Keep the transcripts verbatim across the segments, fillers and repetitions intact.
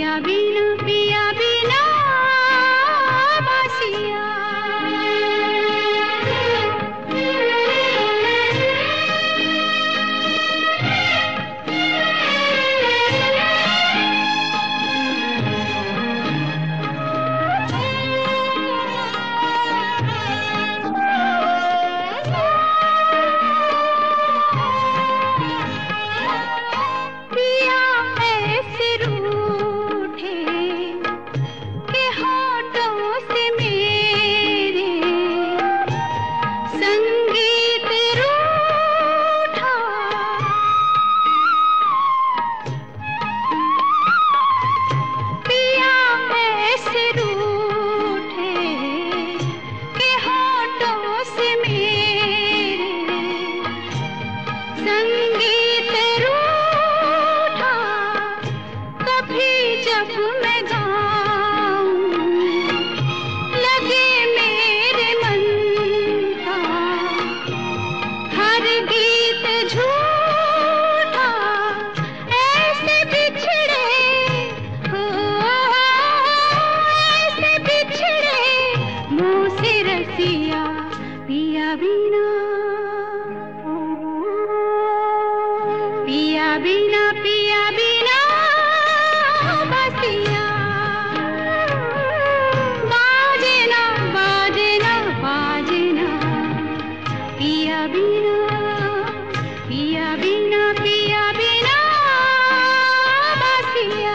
पिया बिना पिया बिना बासिया। संगीत रूठा कभी जब मैं गाऊं, लगे मेरे मन का हर गीत झूठा। ऐसे बिछड़े हो, ऐसे बिछड़े मुँह से रसिया पिया बिना पिया बिना पिया बिना बासिया। बाजे ना बाजे ना बाजे ना पिया बिना पिया बिना पिया बिना बासिया।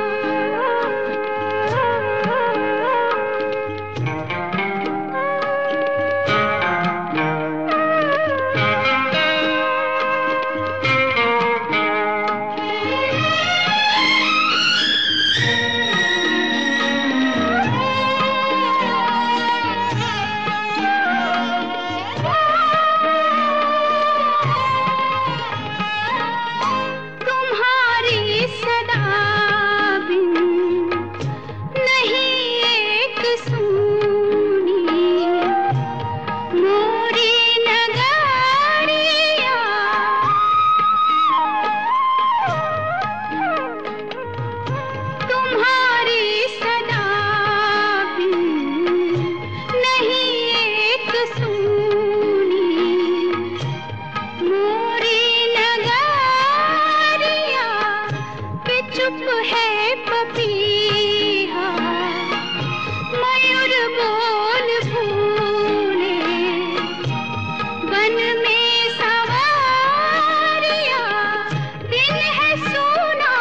चुप है पपीहा मयूर बोल भूले, वन में सवारिया दिन है सोना,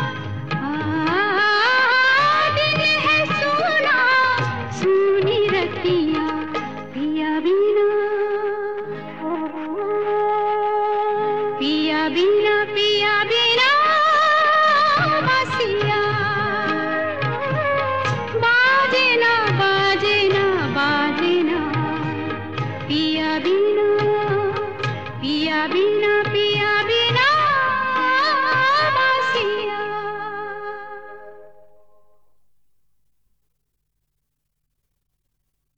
दिन है सोना सुनी रतिया पिया बिना पिया बिना पिया बिना।